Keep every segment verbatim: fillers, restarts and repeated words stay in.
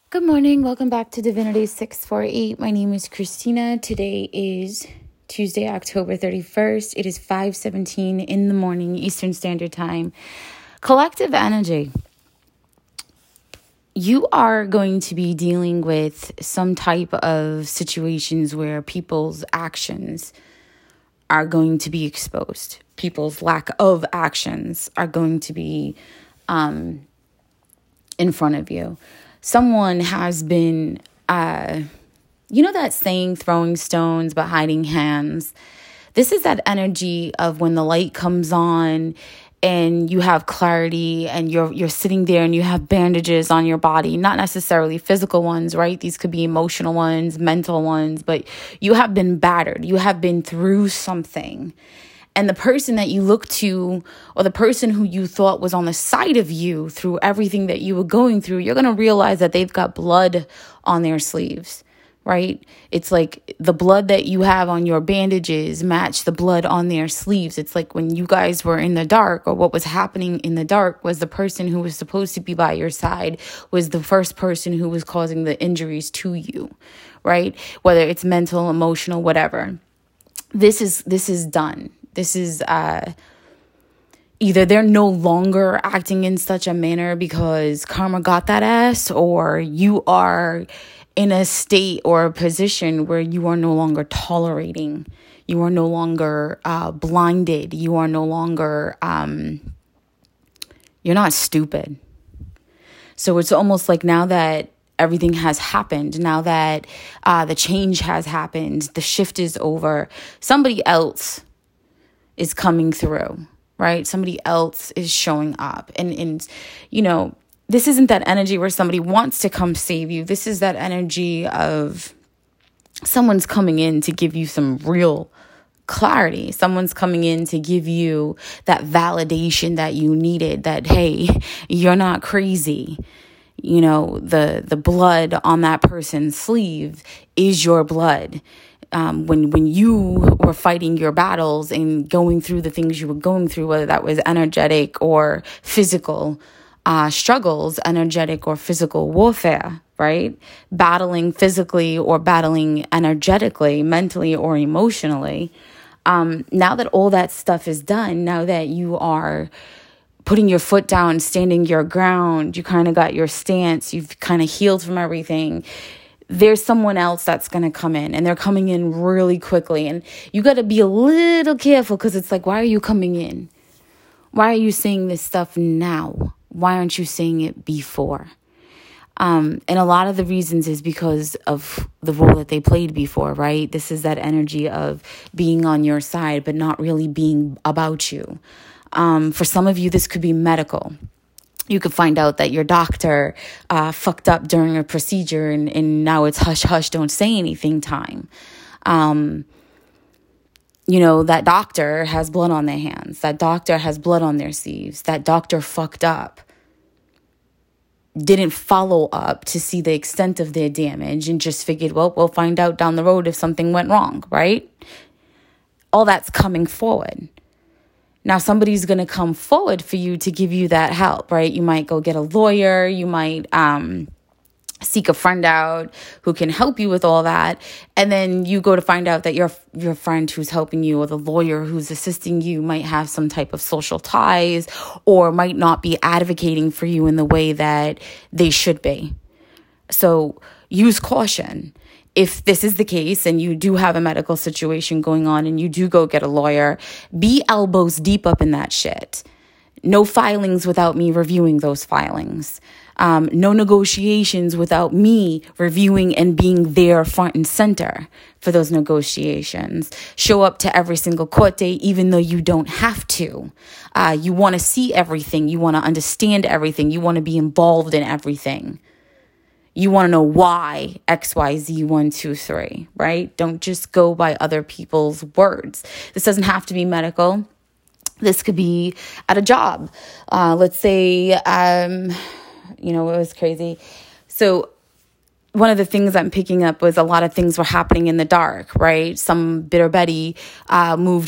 Good morning. Welcome back to Divinity six forty-eight. My name is Christina. Today is Tuesday, October thirty-first. It is five seventeen in the morning, Eastern Standard Time. Collective energy. You are going to be dealing with some type of situations where people's actions are going to be exposed. People's lack of actions are going to be um, in front of you. Someone has been, uh, you know that saying, throwing stones but hiding hands? This is that energy of when the light comes on and you have clarity and you're you're sitting there and you have bandages on your body, not necessarily physical ones, right? These could be emotional ones, mental ones, but you have been battered. You have been through something. And the person that you look to, or the person who you thought was on the side of you through everything that you were going through, you're going to realize that they've got blood on their sleeves, right? It's like the blood that you have on your bandages match the blood on their sleeves. It's like when you guys were in the dark, or what was happening in the dark was the person who was supposed to be by your side was the first person who was causing the injuries to you, right? Whether it's mental, emotional, whatever. This is, this is done. This is uh, either they're no longer acting in such a manner because karma got that ass, or you are in a state or a position where you are no longer tolerating. You are no longer uh, blinded. You are no longer, um, you're not stupid. So it's almost like now that everything has happened, now that uh, the change has happened, the shift is over, somebody else is coming through, right? Somebody else is showing up. And, and, you know, this isn't that energy where somebody wants to come save you. This is that energy of someone's coming in to give you some real clarity. Someone's coming in to give you that validation that you needed, that, hey, you're not crazy. You know, the, the blood on that person's sleeve is your blood. Um, when when you were fighting your battles and going through the things you were going through, whether that was energetic or physical uh, struggles, energetic or physical warfare, right? Battling physically or battling energetically, mentally or emotionally. Um, now that all that stuff is done, now that you are putting your foot down, standing your ground, you kind of got your stance, you've kind of healed from everything. There's someone else that's going to come in, and they're coming in really quickly. And you got to be a little careful, because it's like, why are you coming in? Why are you saying this stuff now? Why aren't you saying it before? Um, and a lot of the reasons is because of the role that they played before, right? This is that energy of being on your side, but not really being about you. Um, for some of you, this could be medical. You could find out that your doctor uh, fucked up during a procedure, and, and now it's hush, hush, don't say anything time. Um, you know, that doctor has blood on their hands. That doctor has blood on their sleeves. That doctor fucked up. Didn't follow up to see the extent of their damage and just figured, well, we'll find out down the road if something went wrong, right? All that's coming forward. Now, somebody's going to come forward for you to give you that help, right? You might go get a lawyer. You might um, seek a friend out who can help you with all that. And then you go to find out that your your friend who's helping you, or the lawyer who's assisting you, might have some type of social ties, or might not be advocating for you in the way that they should be. So use caution. If this is the case and you do have a medical situation going on and you do go get a lawyer, be elbows deep up in that shit. No filings without me reviewing those filings. Um, no negotiations without me reviewing and being there front and center for those negotiations. Show up to every single court date, even though you don't have to. Uh, you want to see everything. You want to understand everything. You want to be involved in everything. You want to know why X, Y, Z, one, two, three, right? Don't just go by other people's words. This doesn't have to be medical. This could be at a job. Uh, let's say, um, you know, it was crazy. So one of the things I'm picking up was a lot of things were happening in the dark, right? Some bitter Betty uh, moved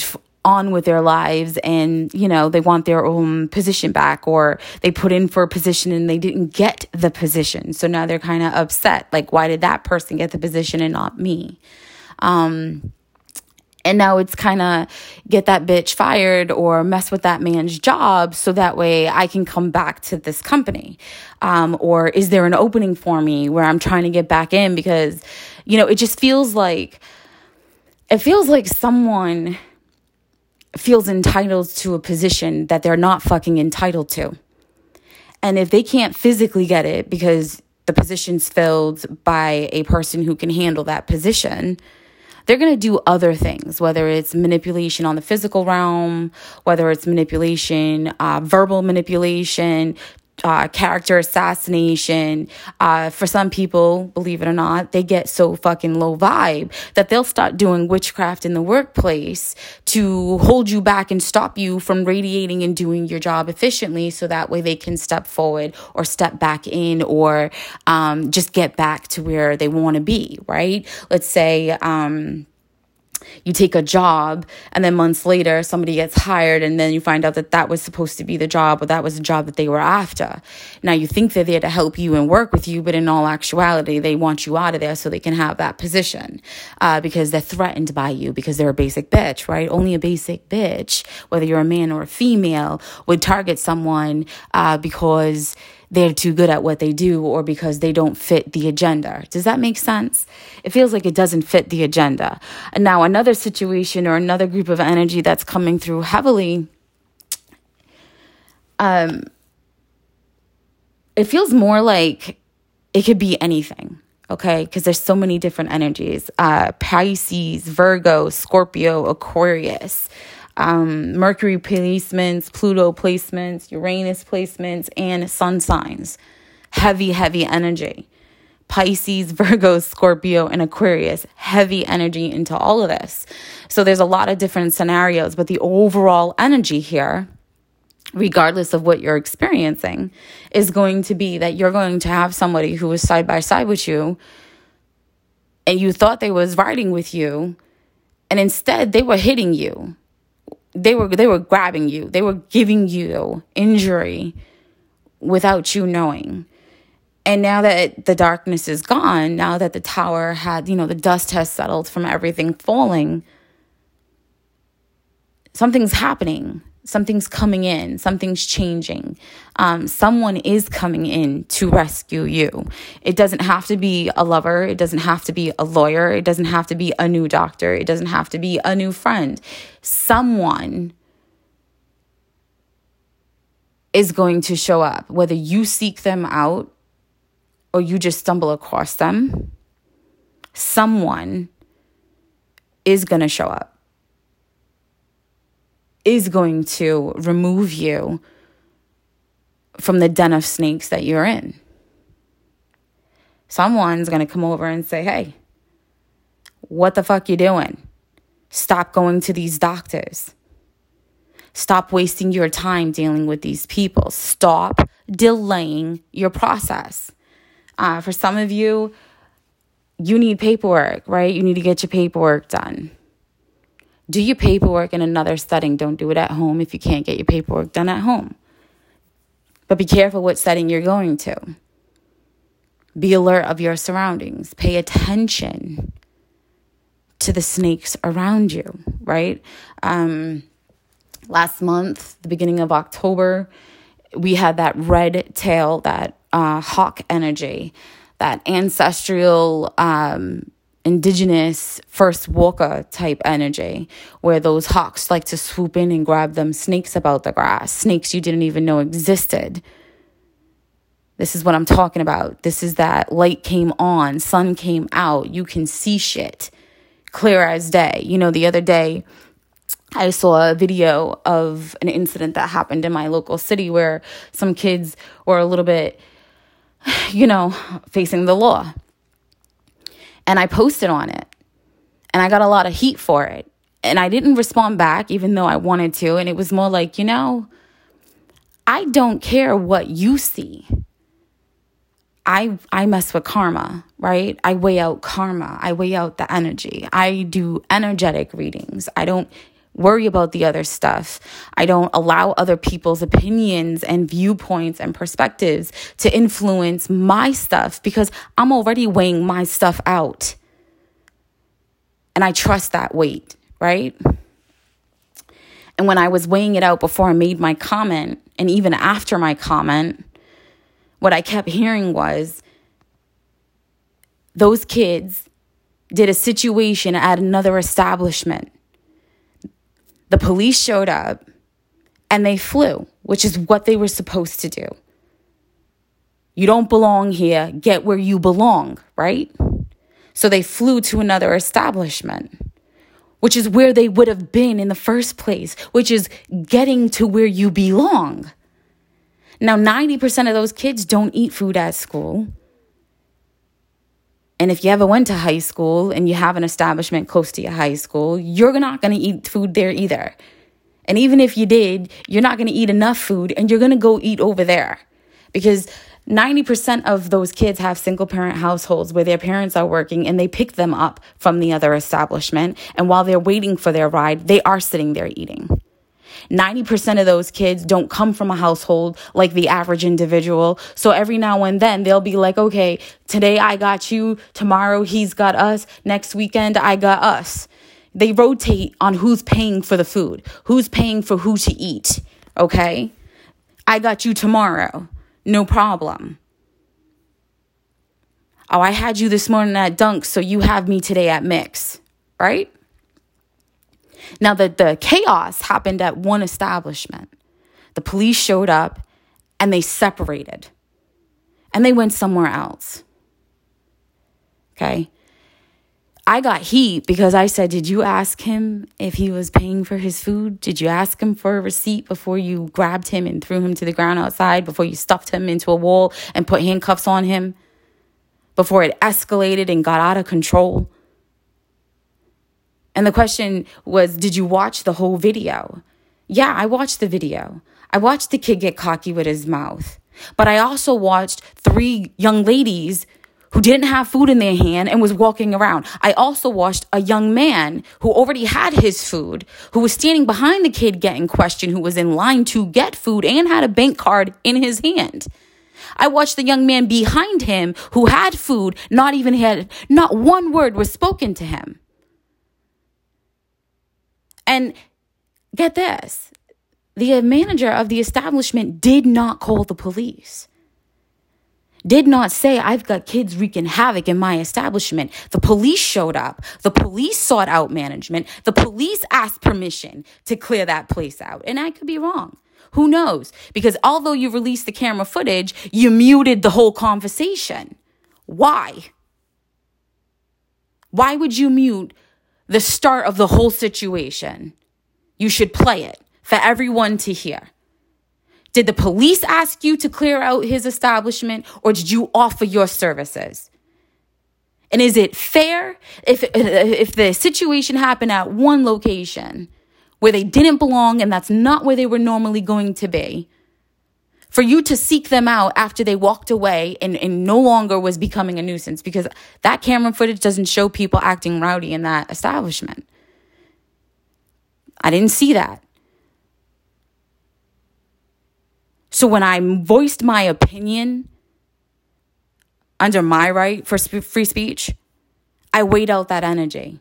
on with their lives and, you know, they want their own position back, or they put in for a position and they didn't get the position. So now they're kind of upset. Like, why did that person get the position and not me? Um, and now it's kind of get that bitch fired or mess with that man's job so that way I can come back to this company. Um, or is there an opening for me where I'm trying to get back in? Because, you know, it just feels like, it feels like someone feels entitled to a position that they're not fucking entitled to. And if they can't physically get it because the position's filled by a person who can handle that position, they're going to do other things, whether it's manipulation on the physical realm, whether it's manipulation, uh, verbal manipulation, Uh, character assassination. Uh, for some people, believe it or not, they get so fucking low vibe that they'll start doing witchcraft in the workplace to hold you back and stop you from radiating and doing your job efficiently, so that way they can step forward or step back in, or um, just get back to where they want to be, right? Let's say um, you take a job and then months later somebody gets hired and then you find out that that was supposed to be the job, or that was the job that they were after. Now you think they're there to help you and work with you, but in all actuality, they want you out of there so they can have that position uh, because they're threatened by you, because they're a basic bitch, right? Only a basic bitch, whether you're a man or a female, would target someone uh, because they're too good at what they do, or because they don't fit the agenda. Does that make sense? It feels like it doesn't fit the agenda. And now another situation or another group of energy that's coming through heavily, um, it feels more like it could be anything, okay? Because there's so many different energies. Uh, Pisces, Virgo, Scorpio, Aquarius, Um, Mercury placements, Pluto placements, Uranus placements, and sun signs. Heavy, heavy energy. Pisces, Virgo, Scorpio, and Aquarius. Heavy energy into all of this. So there's a lot of different scenarios, but the overall energy here, regardless of what you're experiencing, is going to be that you're going to have somebody who is side by side with you, and you thought they was riding with you, and instead they were hitting you. They were they were grabbing you. They were giving you injury without you knowing. And now that the darkness is gone, now that the tower had, you know, the dust has settled from everything falling, something's happening. Something's coming in. Something's changing. Um, someone is coming in to rescue you. It doesn't have to be a lover. It doesn't have to be a lawyer. It doesn't have to be a new doctor. It doesn't have to be a new friend. Someone is going to show up, whether you seek them out or you just stumble across them. Someone is going to show up. Is going to remove you from the den of snakes that you're in. Someone's going to come over and say, hey, what the fuck you doing? Stop going to these doctors. Stop wasting your time dealing with these people. Stop delaying your process. Uh, for some of you, you need paperwork, right? You need to get your paperwork done. Do your paperwork in another setting. Don't do it at home if you can't get your paperwork done at home. But be careful what setting you're going to. Be alert of your surroundings. Pay attention to the snakes around you, right? Um, last month, the beginning of October, we had that red tail, that uh, hawk energy, that ancestral um indigenous first walker type energy, where those hawks like to swoop in and grab them snakes about the grass, snakes you didn't even know existed. This is what I'm talking about. This is that light came on, sun came out, you can see shit clear as day. You know, the other day I saw a video of an incident that happened in my local city where some kids were a little bit, you know, facing the law. And I posted on it. And I got a lot of heat for it. And I didn't respond back, even though I wanted to. And it was more like, you know, I don't care what you see. I I mess with karma, right? I weigh out karma. I weigh out the energy. I do energetic readings. I don't worry about the other stuff. I don't allow other people's opinions and viewpoints and perspectives to influence my stuff because I'm already weighing my stuff out. And I trust that weight, right? And when I was weighing it out before I made my comment, and even after my comment, what I kept hearing was those kids did a situation at another establishment. The police showed up and they flew, which is what they were supposed to do. You don't belong here, get where you belong, right? So they flew to another establishment, which is where they would have been in the first place, which is getting to where you belong. Now, ninety percent of those kids don't eat food at school. And if you ever went to high school and you have an establishment close to your high school, you're not going to eat food there either. And even if you did, you're not going to eat enough food and you're going to go eat over there. Because ninety percent of those kids have single parent households where their parents are working and they pick them up from the other establishment. And while they're waiting for their ride, they are sitting there eating. ninety percent of those kids don't come from a household like the average individual. So every now and then they'll be like, okay, today I got you. Tomorrow he's got us. Next weekend I got us. They rotate on who's paying for the food, who's paying for who to eat. Okay. I got you tomorrow. No problem. Oh, I had you this morning at Dunk, so you have me today at Mix, right? Now, the, the chaos happened at one establishment. The police showed up and they separated and they went somewhere else. Okay. I got heat because I said, did you ask him if he was paying for his food? Did you ask him for a receipt before you grabbed him and threw him to the ground outside, before you stuffed him into a wall and put handcuffs on him, before it escalated and got out of control? And the question was, did you watch the whole video? Yeah, I watched the video. I watched the kid get cocky with his mouth. But I also watched three young ladies who didn't have food in their hand and was walking around. I also watched a young man who already had his food, who was standing behind the kid getting questioned, who was in line to get food and had a bank card in his hand. I watched the young man behind him who had food, not even had, not one word was spoken to him. And get this, the manager of the establishment did not call the police. Did not say, I've got kids wreaking havoc in my establishment. The police showed up. The police sought out management. The police asked permission to clear that place out. And I could be wrong. Who knows? Because although you released the camera footage, you muted the whole conversation. Why? Why would you mute the start of the whole situation? You should play it for everyone to hear. Did the police ask you to clear out his establishment, or did you offer your services? And is it fair if if the situation happened at one location where they didn't belong and that's not where they were normally going to be, for you to seek them out after they walked away and, and no longer was becoming a nuisance? Because that camera footage doesn't show people acting rowdy in that establishment. I didn't see that. So when I voiced my opinion under my right for sp- free speech, I weighed out that energy.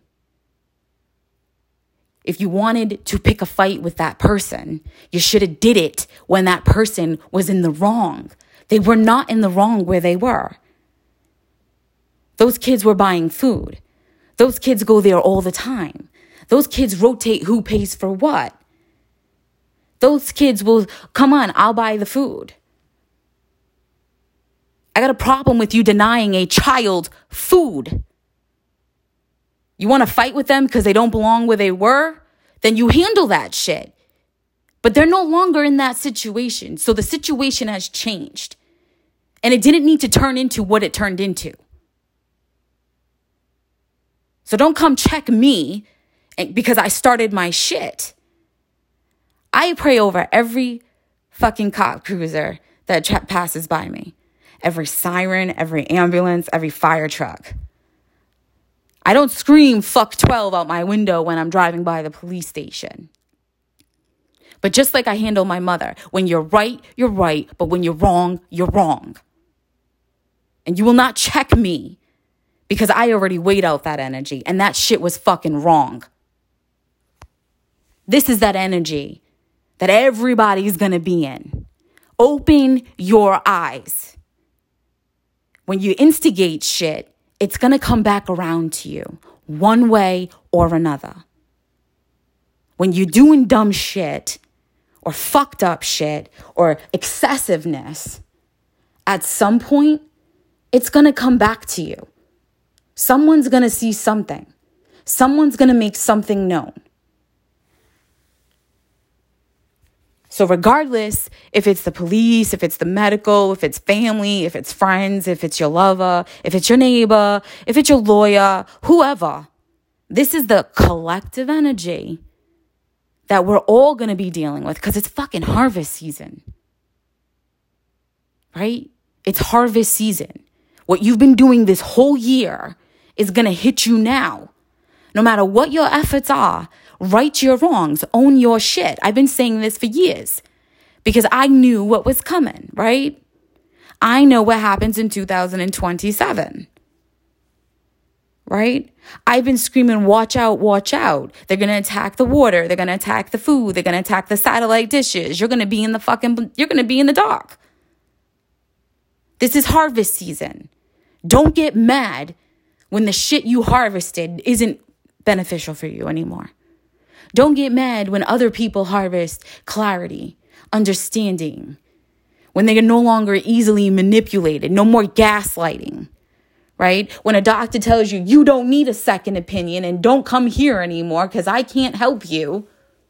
If you wanted to pick a fight with that person, you should have did it when that person was in the wrong. They were not in the wrong where they were. Those kids were buying food. Those kids go there all the time. Those kids rotate who pays for what. Those kids will, come on, I'll buy the food. I got a problem with you denying a child food. You want to fight with them because they don't belong where they were? Then you handle that shit. But they're no longer in that situation. So the situation has changed. And it didn't need to turn into what it turned into. So don't come check me because I started my shit. I pray over every fucking cop cruiser that tra- passes by me. Every siren, every ambulance, every fire truck. I don't scream fuck twelve out my window when I'm driving by the police station. But just like I handle my mother, when you're right, you're right. But when you're wrong, you're wrong. And you will not check me because I already weighed out that energy and that shit was fucking wrong. This is that energy that everybody's going to be in. Open your eyes. When you instigate shit, it's going to come back around to you one way or another. When you're doing dumb shit or fucked up shit or excessiveness, at some point, it's going to come back to you. Someone's going to see something. Someone's going to make something known. So regardless if it's the police, if it's the medical, if it's family, if it's friends, if it's your lover, if it's your neighbor, if it's your lawyer, whoever, this is the collective energy that we're all going to be dealing with because it's fucking harvest season. Right? It's harvest season. What you've been doing this whole year is going to hit you now. No matter what your efforts are, right your wrongs, own your shit. I've been saying this for years because I knew what was coming, right? I know what happens in two thousand twenty-seven, right? I've been screaming, watch out, watch out. They're going to attack the water. They're going to attack the food. They're going to attack the satellite dishes. You're going to be in the fucking, you're going to be in the dark. This is harvest season. Don't get mad when the shit you harvested isn't beneficial for you anymore. Don't get mad when other people harvest clarity, understanding, when they are no longer easily manipulated, no more gaslighting, right? When a doctor tells you, you don't need a second opinion and don't come here anymore because I can't help you,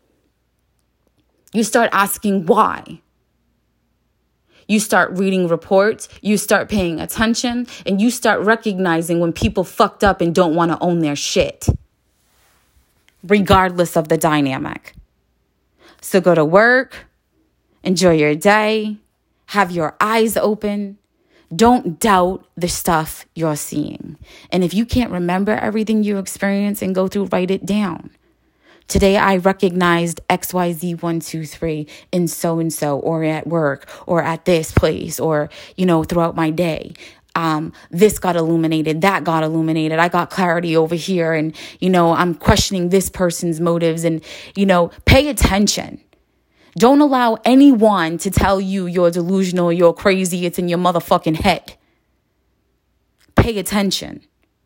you start asking why. You start reading reports, you start paying attention, and you start recognizing when people fucked up and don't want to own their shit, regardless of the dynamic. So go to work, enjoy your day, have your eyes open. Don't doubt the stuff you're seeing. And if you can't remember everything you experience and go through, write it down. Today, I recognized X Y Z one two three in so-and-so or at work or at this place or, you know, throughout my day. Um, this got illuminated, that got illuminated. I got clarity over here and, you know, I'm questioning this person's motives and, you know, pay attention. Don't allow anyone to tell you you're delusional, you're crazy, it's in your motherfucking head. Pay attention.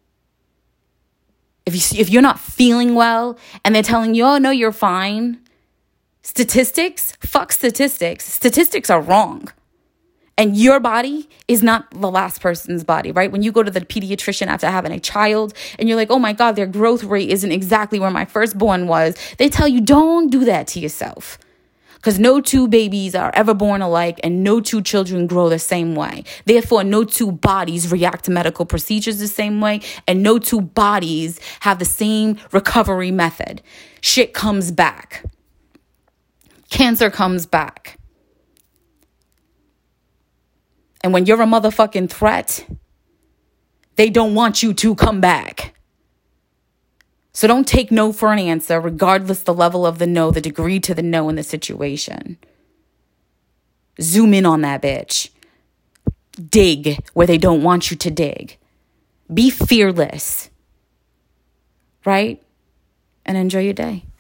If you if you're not feeling well and they're telling you, oh, no, you're fine. Statistics, fuck statistics. Statistics are wrong. And your body is not the last person's body, right? When you go to the pediatrician after having a child and you're like, oh my God, their growth rate isn't exactly where my firstborn was. They tell you, don't do that to yourself. Because no two babies are ever born alike and no two children grow the same way. Therefore, no two bodies react to medical procedures the same way and no two bodies have the same recovery method. Shit comes back. Cancer comes back. And when you're a motherfucking threat, they don't want you to come back. So don't take no for an answer, regardless the level of the no, the degree to the no in the situation. Zoom in on that bitch. Dig where they don't want you to dig. Be fearless. Right? And enjoy your day.